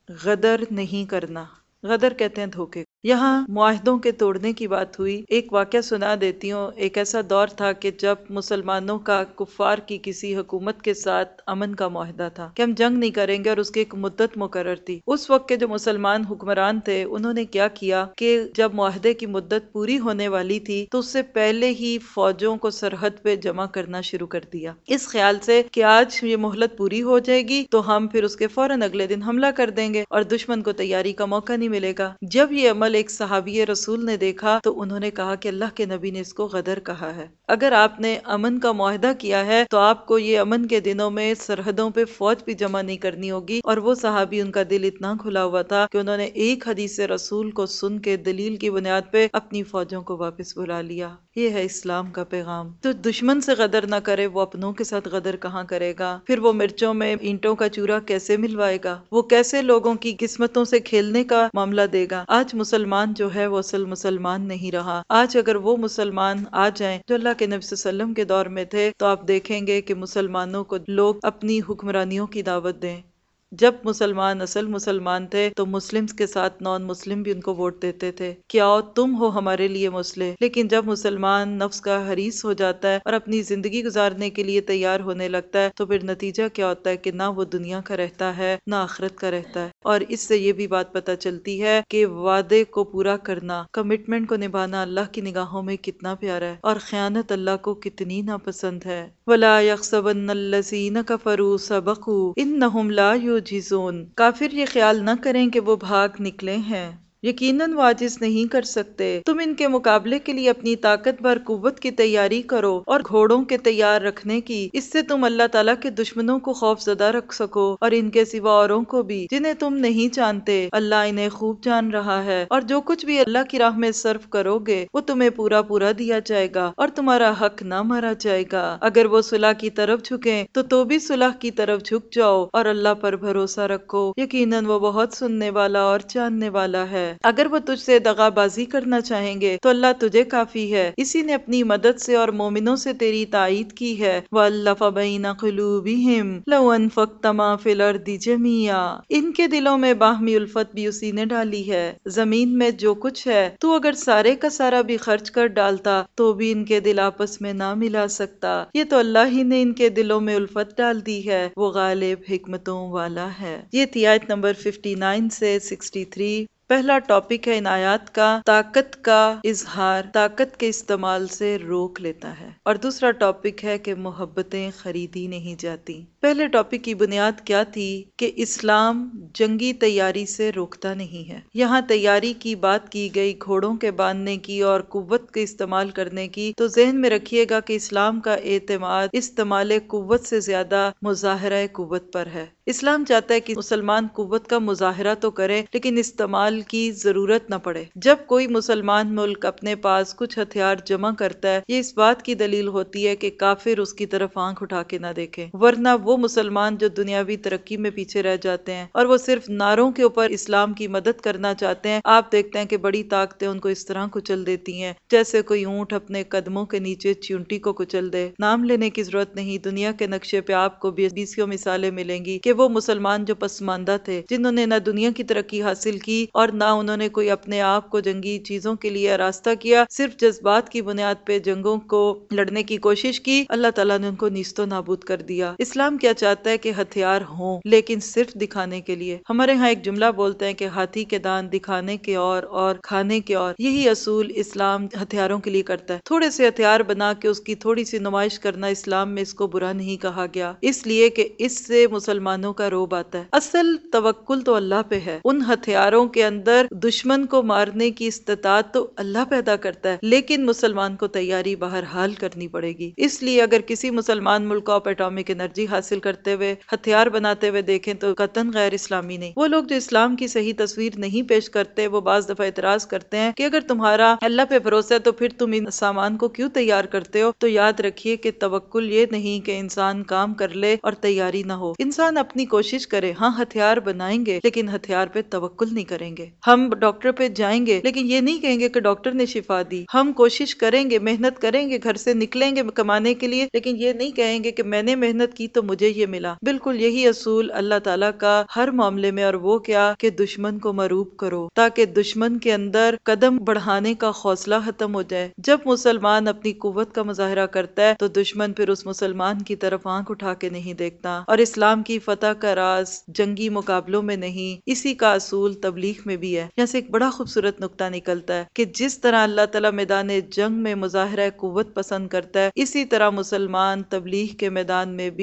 غدر نہیں کرنا. غدر کہتے ہیں دھوکے. یہاں معاہدوں کے توڑنے کی بات ہوئی. ایک واقعہ سنا دیتی ہوں. ایک ایسا دور تھا کہ جب مسلمانوں کا کفار کی کسی حکومت کے ساتھ امن کا معاہدہ تھا کہ ہم جنگ نہیں کریں گے اور اس کی ایک مدت مقرر تھی. اس وقت کے جو مسلمان حکمران تھے انہوں نے کیا کیا کہ جب معاہدے کی مدت پوری ہونے والی تھی تو اس سے پہلے ہی فوجوں کو سرحد پہ جمع کرنا شروع کر دیا، اس خیال سے کہ آج یہ مہلت پوری ہو جائے گی تو ہم پھر اس کے فوراً اگلے دن حملہ کر دیں گے اور دشمن کو تیاری کا موقع نہیں ملے گا. جب یہ عمل عمل ایک صحابی رسول نے دیکھا تو انہوں نے کہا کہ اللہ کے نبی نے اس کو غدر کہا ہے۔ اگر آپ نے امن کا معاہدہ کیا ہے تو آپ کو یہ امن کے دنوں میں سرحدوں پہ فوج بھی جمع نہیں کرنی ہوگی۔ اور وہ صحابی، ان کا دل اتنا کھلا ہوا تھا کہ انہوں نے ایک حدیث رسول کو سن کے دلیل کی بنیاد پہ اپنی فوجوں کو واپس بلا لیا۔ یہ ہے اسلام کا پیغام۔ تو دشمن سے غدر نہ کرے، وہ اپنوں کے ساتھ غدر کہاں کرے گا؟ پھر وہ مرچوں میں اینٹوں کا چورا کیسے ملوائے گا؟ وہ کیسے لوگوں کی قسمتوں سے کھیلنے کا معاملہ دے گا؟ آج مسلمان جو ہے وہ اصل مسلمان نہیں رہا۔ آج اگر وہ مسلمان آ جائیں جو اللہ کے نبی صلی اللہ علیہ وسلم کے دور میں تھے تو آپ دیکھیں گے کہ مسلمانوں کو لوگ اپنی حکمرانیوں کی دعوت دیں۔ جب مسلمان اصل مسلمان تھے تو مسلمز کے ساتھ نان مسلم بھی ان کو ووٹ دیتے تھے کہ آؤ تم ہو ہمارے لیے مسلح۔ لیکن جب مسلمان نفس کا حریص ہو جاتا ہے اور اپنی زندگی گزارنے کے لیے تیار ہونے لگتا ہے تو پھر نتیجہ کیا ہوتا ہے کہ نہ وہ دنیا کا رہتا ہے نہ آخرت کا رہتا ہے۔ اور اس سے یہ بھی بات پتہ چلتی ہے کہ وعدے کو پورا کرنا، کمٹمنٹ کو نبھانا اللہ کی نگاہوں میں کتنا پیارا ہے اور خیانت اللہ کو کتنی ناپسند ہے۔ وَلَا يَحْسَبَنَّ الَّذِينَ كَفَرُوا سَبَقُوا إِنَّهُمْ لَا يُعْجِزُونَ۔ کافر یہ خیال نہ کریں کہ وہ بھاگ نکلے ہیں، یقیناً وہ عاجز نہیں کر سکتے۔ تم ان کے مقابلے کے لیے اپنی طاقت بھر قوت کی تیاری کرو اور گھوڑوں کے تیار رکھنے کی، اس سے تم اللہ تعالیٰ کے دشمنوں کو خوف زدہ رکھ سکو اور ان کے سوا اوروں کو بھی جنہیں تم نہیں جانتے۔ اللہ انہیں خوب جان رہا ہے، اور جو کچھ بھی اللہ کی راہ میں صرف کرو گے وہ تمہیں پورا پورا دیا جائے گا اور تمہارا حق نہ مارا جائے گا۔ اگر وہ صلح کی طرف جھکیں تو بھی صلح کی طرف جھک جاؤ اور اللہ پر بھروسہ رکھو، یقیناً وہ بہت سننے والا اور جاننے والا ہے۔ اگر وہ تجھ سے دغا بازی کرنا چاہیں گے تو اللہ تجھے کافی ہے، اسی نے اپنی مدد سے اور مومنوں سے تیری تائید کی ہے۔ وَأَلَّفَ بَيْنَ قُلُوبِهِمْ لَوْ أَنفَقْتَ مَا فِي الْأَرْضِ جَمِيعًا۔ ان کے دلوں میں باہمی الفت بھی اسی نے ڈالی ہے، زمین میں جو کچھ ہے تو اگر سارے کا سارا بھی خرچ کر ڈالتا تو بھی ان کے دل آپس میں نہ ملا سکتا۔ یہ تو اللہ ہی نے ان کے دلوں میں الفت ڈال دی ہے، وہ غالب حکمتوں والا ہے۔ یہ تھی آیت نمبر 59 سے 63۔ پہلا ٹاپک ہے ان آیات کا طاقت کا اظہار طاقت کے استعمال سے روک لیتا ہے، اور دوسرا ٹاپک ہے کہ محبتیں خریدی نہیں جاتی۔ پہلے ٹاپک کی بنیاد کیا تھی کہ اسلام جنگی تیاری سے روکتا نہیں ہے۔ یہاں تیاری کی بات کی گئی، گھوڑوں کے باندھنے کی اور قوت کے استعمال کرنے کی، تو ذہن میں رکھیے گا کہ اسلام کا اعتماد استعمال قوت سے زیادہ مظاہرہ قوت پر ہے۔ اسلام چاہتا ہے کہ مسلمان قوت کا مظاہرہ تو کرے لیکن استعمال کی ضرورت نہ پڑے۔ جب کوئی مسلمان ملک اپنے پاس کچھ ہتھیار جمع کرتا ہے، یہ اس بات کی دلیل ہوتی ہے کہ کافر اس کی طرف آنکھ اٹھا کے نہ دیکھیں، ورنہ وہ مسلمان جو دنیاوی ترقی میں پیچھے رہ جاتے ہیں اور وہ صرف نعروں کے اوپر اسلام کی مدد کرنا چاہتے ہیں، آپ دیکھتے ہیں کہ بڑی طاقتیں ان کو اس طرح کچل دیتی ہیں جیسے کوئی اونٹ اپنے قدموں کے نیچے چیونٹی کو کچل دے۔ نام لینے کی ضرورت نہیں، دنیا کے نقشے پہ آپ کو بیسیوں مثالیں ملیں گی کہ وہ مسلمان جو پسماندہ تھے، جنہوں نے نہ دنیا کی ترقی حاصل کی اور نہ انہوں نے کوئی اپنے آپ کو جنگی چیزوں کے لیے آراستہ کیا، صرف جذبات کی بنیاد پہ جنگوں کو لڑنے کی کوشش کی، اللہ تعالیٰ نے ان کو نیست و نابود کر دیا۔ اسلام کیا چاہتا ہے کہ ہتھیار ہوں لیکن صرف دکھانے کے لیے۔ ہمارے ہاں ایک جملہ بولتے ہیں کہ ہاتھی کے دان دکھانے کے اور کھانے کے اور، یہی اصول اسلام ہتھیاروں کے لیے کرتا ہے۔ تھوڑے سے ہتھیار بنا کے اس کی تھوڑی سی نمائش کرنا اسلام میں اس کو برا نہیں کہا گیا، اس لیے کہ اس سے مسلمانوں کا روب آتا ہے۔ اصل توکل تو اللہ پہ ہے، ان ہتھیاروں کے اندر دشمن کو مارنے کی استطاعت تو اللہ پیدا کرتا ہے، لیکن مسلمان کو تیاری بہرحال کرنی پڑے گی۔ اس لیے اگر کسی مسلمان ملک کو آپ ایٹامک انرجی حاصل کرتے ہوئے ہتھیار بناتے ہوئے دیکھیں تو قطعاً غیر اسلامی نہیں۔ وہ لوگ جو اسلام کی صحیح تصویر نہیں پیش کرتے، وہ بعض دفعہ اعتراض کرتے ہیں کہ اگر تمہارا اللہ پہ بھروسہ ہے تو پھر تم ان سامان کو کیوں تیار کرتے ہو؟ تو یاد رکھیے کہ توکل یہ نہیں کہ انسان کام کر لے اور تیاری نہ ہو۔ انسان اپنی کوشش کرے، ہاں ہتھیار بنائیں گے لیکن ہتھیار پہ توکل نہیں کریں گے۔ ہم ڈاکٹر پہ جائیں گے لیکن یہ نہیں کہیں گے کہ ڈاکٹر نے شفا دی۔ ہم کوشش کریں گے، محنت کریں گے، گھر سے نکلیں گے کمانے کے لیے، لیکن یہ نہیں کہیں گے کہ میں نے محنت کی تو مجھے یہ ملا۔ بالکل یہی اصول اللہ تعالیٰ کا ہر معاملے میں، اور وہ کیا کہ دشمن کو مروب کرو تاکہ دشمن کے اندر قدم بڑھانے کا حوصلہ ختم ہو جائے۔ جب مسلمان اپنی قوت کا مظاہرہ کرتا ہے تو دشمن پھر اس مسلمان کی طرف آنکھ اٹھا کے نہیں دیکھتا، اور اسلام کی فتح کا راز جنگی مقابلوں میں نہیں، اسی کا اصول تبلیغ میں بھی ہے۔ یہاں سے ایک بڑا خوبصورت نقطہ نکلتا ہے کہ جس طرح اللہ تعالیٰ میدان جنگ میں مظاہرہ قوت پسند کرتا ہے، اسی طرح مسلمان تبلیغ کے میدان میں بھی اب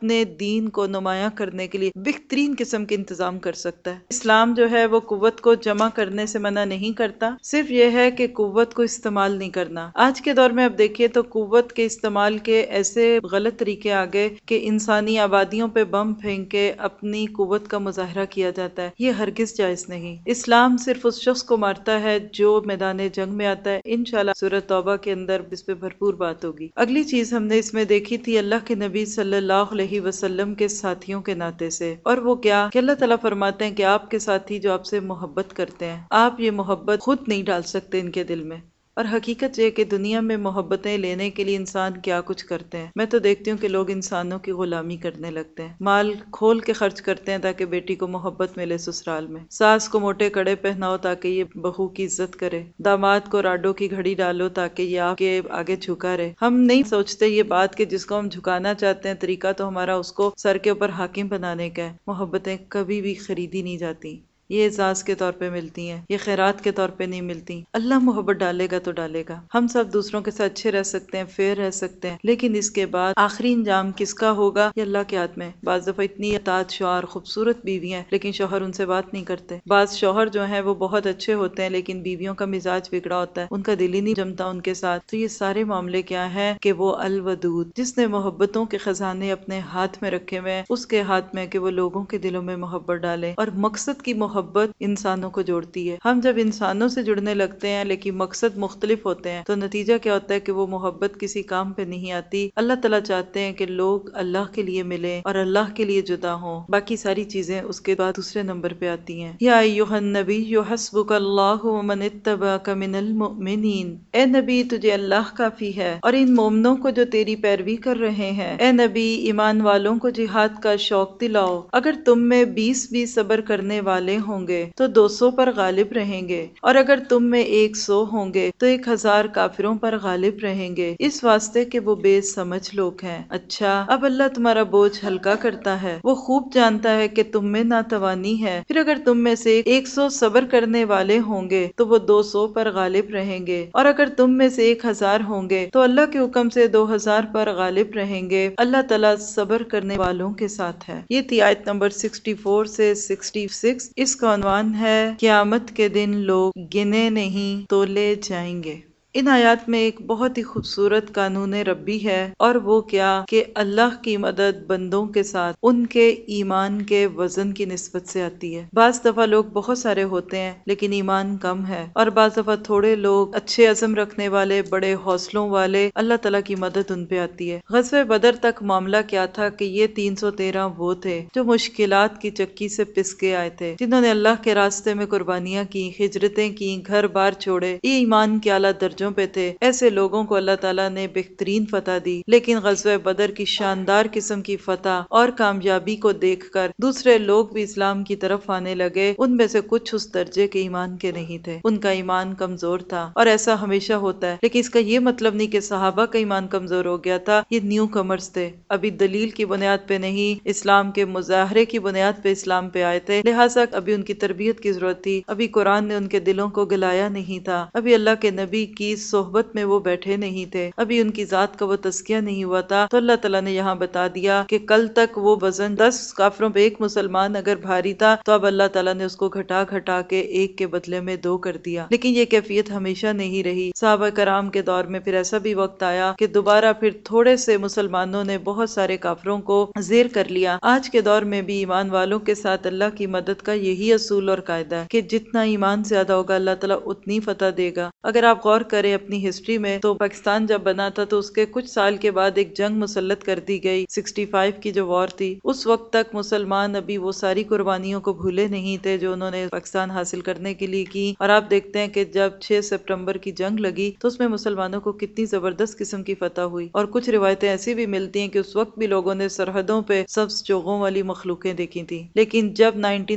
اپنے دین کو نمایاں کرنے کے لیے بہترین قسم کے انتظام کر سکتا ہے۔ اسلام جو ہے وہ قوت کو جمع کرنے سے منع نہیں کرتا، صرف یہ ہے کہ قوت کو استعمال نہیں کرنا۔ آج کے دور میں اب دیکھیے تو قوت کے استعمال کے ایسے غلط طریقے آ گئے کہ انسانی آبادیوں پہ بم پھینک کے اپنی قوت کا مظاہرہ کیا جاتا ہے، یہ ہرگز جائز نہیں۔ اسلام صرف اس شخص کو مارتا ہے جو میدان جنگ میں آتا ہے۔ انشاءاللہ سورۃ توبہ کے اندر اس پہ بھرپور بات ہوگی۔ اگلی چیز ہم نے اس میں دیکھی تھی اللہ کے نبی صلی اللہ علیہ وسلم کے ساتھیوں کے ناطے سے، اور وہ کیا کہ اللہ تعالیٰ فرماتے ہیں کہ آپ کے ساتھی جو آپ سے محبت کرتے ہیں، آپ یہ محبت خود نہیں ڈال سکتے ان کے دل میں۔ اور حقیقت یہ کہ دنیا میں محبتیں لینے کے لیے انسان کیا کچھ کرتے ہیں۔ میں تو دیکھتی ہوں کہ لوگ انسانوں کی غلامی کرنے لگتے ہیں، مال کھول کے خرچ کرتے ہیں تاکہ بیٹی کو محبت ملے سسرال میں، ساس کو موٹے کڑے پہناؤ تاکہ یہ بہو کی عزت کرے، داماد کو راڈو کی گھڑی ڈالو تاکہ یہ آپ کے آگے جھکا رہے۔ ہم نہیں سوچتے یہ بات کہ جس کو ہم جھکانا چاہتے ہیں طریقہ تو ہمارا اس کو سر کے اوپر حاکم بنانے کا ہے۔ محبتیں کبھی بھی خریدی نہیں جاتی، یہ اعزاز کے طور پہ ملتی ہیں، یہ خیرات کے طور پہ نہیں ملتی۔ اللہ محبت ڈالے گا تو ڈالے گا۔ ہم سب دوسروں کے ساتھ اچھے رہ سکتے ہیں، فیئر رہ سکتے ہیں، لیکن اس کے بعد آخری انجام کس کا ہوگا یہ اللہ کے ہاتھ میں۔ بعض دفعہ اتنی اطاعت شوہر، خوبصورت بیویاں لیکن شوہر ان سے بات نہیں کرتے۔ بعض شوہر جو ہیں وہ بہت اچھے ہوتے ہیں لیکن بیویوں کا مزاج بگڑا ہوتا ہے، ان کا دل ہی نہیں جمتا ان کے ساتھ۔ تو یہ سارے معاملے کیا ہیں کہ وہ الودود، جس نے محبتوں کے خزانے اپنے ہاتھ میں رکھے ہوئے ہیں، اس کے ہاتھ میں کہ وہ لوگوں کے دلوں میں محبت ڈالے۔ اور مقصد کی محبت انسانوں کو جوڑتی ہے۔ ہم جب انسانوں سے جڑنے لگتے ہیں لیکن مقصد مختلف ہوتے ہیں تو نتیجہ کیا ہوتا ہے کہ وہ محبت کسی کام پہ نہیں آتی۔ اللہ تعالیٰ چاہتے ہیں کہ لوگ اللہ کے لیے ملیں اور اللہ کے لیے جدا ہوں، باقی ساری چیزیں اس کے بعد دوسرے نمبر پہ آتی ہیں۔ یا ایھا النبی حسبک اللہ ومن اتبعک من المؤمنین، اے نبی تجھے اللہ کافی ہے اور ان مومنوں کو جو تیری پیروی کر رہے ہیں۔ اے نبی ایمان والوں کو جہاد کا شوق دلاؤ، اگر تم میں 20 بھی صبر کرنے والے ہوں گے تو 200 پر غالب رہیں گے، اور اگر تم میں 100 ہوں گے تو 1000 کافروں پر غالب رہیں گے، اس واسطے کہ وہ بے سمجھ لوگ ہیں۔ اچھا، اب اللہ تمہارا بوجھ ہلکا کرتا ہے، وہ خوب جانتا ہے کہ تم میں ناتوانی ہے، پھر اگر تم میں سے 100 صبر کرنے والے ہوں گے تو وہ 200 پر غالب رہیں گے، اور اگر تم میں سے 1000 ہوں گے تو اللہ کے حکم سے 2000 پر غالب رہیں گے۔ اللہ تعالیٰ صبر کرنے والوں کے ساتھ ہے۔ یہ تھی آیت نمبر 64 سے 66۔ اس کا عنوان ہے قیامت کے دن لوگ گنے نہیں تولے جائیں گے۔ ان آیات میں ایک بہت ہی خوبصورت قانون ربی ہے، اور وہ کیا کہ اللہ کی مدد بندوں کے ساتھ ان کے ایمان کے وزن کی نسبت سے آتی ہے۔ بعض دفعہ لوگ بہت سارے ہوتے ہیں لیکن ایمان کم ہے، اور بعض دفعہ تھوڑے لوگ اچھے عزم رکھنے والے، بڑے حوصلوں والے، اللہ تعالیٰ کی مدد ان پہ آتی ہے۔ غزوہ بدر تک معاملہ کیا تھا کہ یہ 313 وہ تھے جو مشکلات کی چکی سے پس کے آئے تھے، جنہوں نے اللہ کے راستے میں قربانیاں کی، ہجرتیں کی، گھر بار چھوڑے، یہ ایمان کے اعلیٰ درجوں پہ تھے۔ ایسے لوگوں کو اللہ تعالیٰ نے بہترین فتح دی، لیکن غزوہ بدر کی شاندار قسم کی فتح اور کامیابی کو دیکھ کر دوسرے لوگ بھی اسلام کی طرف آنے لگے۔ ان میں سے کچھ اس درجے کے ایمان کے نہیں تھے، ان کا ایمان کمزور تھا، اور ایسا ہمیشہ ہوتا ہے۔ لیکن اس کا یہ مطلب نہیں کہ صحابہ کا ایمان کمزور ہو گیا تھا، یہ نیو کمرز تھے، ابھی دلیل کی بنیاد پہ نہیں، اسلام کے مظاہرے کی بنیاد پہ اسلام پہ آئے تھے، لہٰذا ابھی ان کی تربیت کی ضرورت تھی، ابھی قرآن نے ان کے دلوں کو گلایا نہیں تھا، ابھی اللہ کے نبی کی صحبت میں وہ بیٹھے نہیں تھے، ابھی ان کی ذات کا وہ تزکیہ نہیں ہوا تھا۔ تو اللہ تعالیٰ نے یہاں بتا دیا کہ کل تک وہ وزن 10 کافروں پہ 1 مسلمان اگر بھاری تھا تو اب اللہ تعالیٰ نے اس کو گھٹا گھٹا کے 1 کے بدلے میں 2 کر دیا۔ لیکن یہ کیفیت ہمیشہ نہیں رہی، صحابہ کرام کے دور میں پھر ایسا بھی وقت آیا کہ دوبارہ پھر تھوڑے سے مسلمانوں نے بہت سارے کافروں کو زیر کر لیا۔ آج کے دور میں بھی ایمان والوں کے ساتھ اللہ کی مدد کا یہی اصول اور قاعدہ ہے کہ جتنا ایمان زیادہ ہوگا اللہ تعالیٰ اتنی فتح دے گا۔ اگر آپ غور کریں اپنی ہسٹری میں تو پاکستان جب بنا تھا تو اس کے کچھ سال کے بعد ایک جنگ مسلط کر دی گئی، 65 کی جو وار تھی، اس وقت تک مسلمان ابھی وہ ساری قربانیوں کو بھولے نہیں تھے جو انہوں نے پاکستان حاصل کرنے کے لیے کی۔ اور آپ دیکھتے ہیں کہ جب 6 سپٹمبر کی جنگ لگی تو اس میں مسلمانوں کو کتنی زبردست قسم کی فتح ہوئی، اور کچھ روایتیں ایسی بھی ملتی ہیں کہ اس وقت بھی لوگوں نے سرحدوں پہ سبز چوغوں والی مخلوقیں دیکھی تھی۔ لیکن جب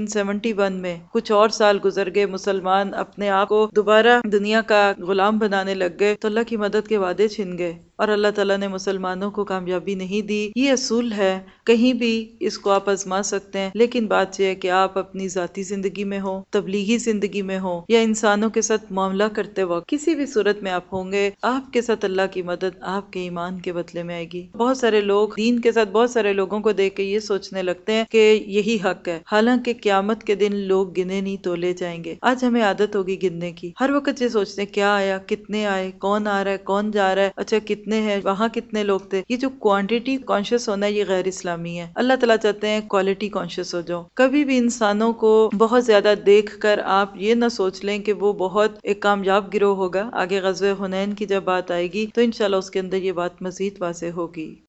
1971 میں کچھ اور سال گزر گئے، مسلمان اپنے آپ کو دوبارہ دنیا کا غلام بنانے لگ گئے تو اللہ کی مدد کے وعدے چھن گئے۔ اور اللہ تعالیٰ نے مسلمانوں کو کامیابی نہیں دی۔ یہ اصول ہے، کہیں بھی اس کو آپ آزما سکتے ہیں، لیکن بات یہ ہے کہ آپ اپنی ذاتی زندگی میں ہو، تبلیغی زندگی میں ہو، یا انسانوں کے ساتھ معاملہ کرتے وقت کسی بھی صورت میں آپ ہوں گے، آپ کے ساتھ اللہ کی مدد آپ کے ایمان کے بدلے میں آئے گی۔ بہت سارے لوگ دین کے ساتھ بہت سارے لوگوں کو دیکھ کے یہ سوچنے لگتے ہیں کہ یہی حق ہے، حالانکہ قیامت کے دن لوگ گنے نہیں تولے جائیں گے۔ آج ہمیں عادت ہوگی گننے کی، ہر وقت یہ سوچتے ہیں کیا آیا، کتنے آئے، کون آ رہا ہے، کون جا رہا ہے، اچھا کتنے ہیں، وہاں کتنے لوگ تھے۔ یہ جو کوانٹیٹی کانشیس ہونا ہے یہ غیر اسلامی ہے۔ اللہ تعالیٰ چاہتے ہیں کوالٹی کانشیس ہو جاؤ۔ کبھی بھی انسانوں کو بہت زیادہ دیکھ کر آپ یہ نہ سوچ لیں کہ وہ بہت ایک کامیاب گروہ ہوگا۔ آگے غزوہ حنین کی جب بات آئے گی تو انشاءاللہ اس کے اندر یہ بات مزید واضح ہوگی۔